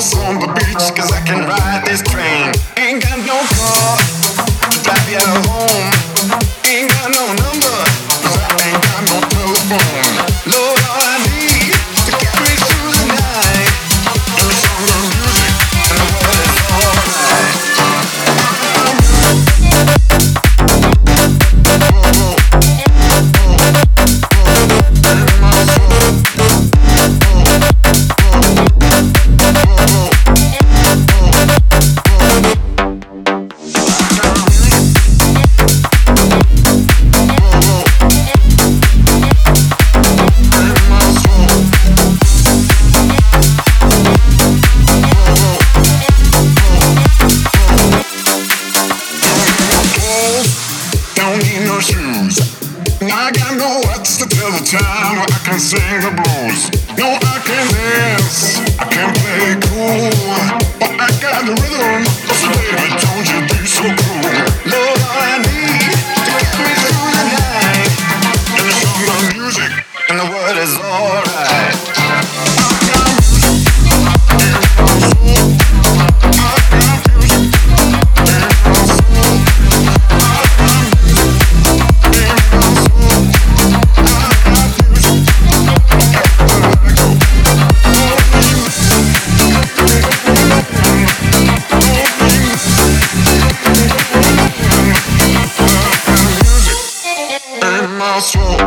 house on the beach, 'cause I can ride this train. Ain't got no car to drive you home. Ain't got no number, 'cause I ain't got no telephone. Lord, all I need to get me through the night is a song of music, and the world is alright. I got no words to tell the time, I can sing the blues. No, I can dance, I can play cool, but I got the rhythm, so baby, don't you be so cruel. Lord, all I need to get me through the night is a song of music, and the word is alright. Soul.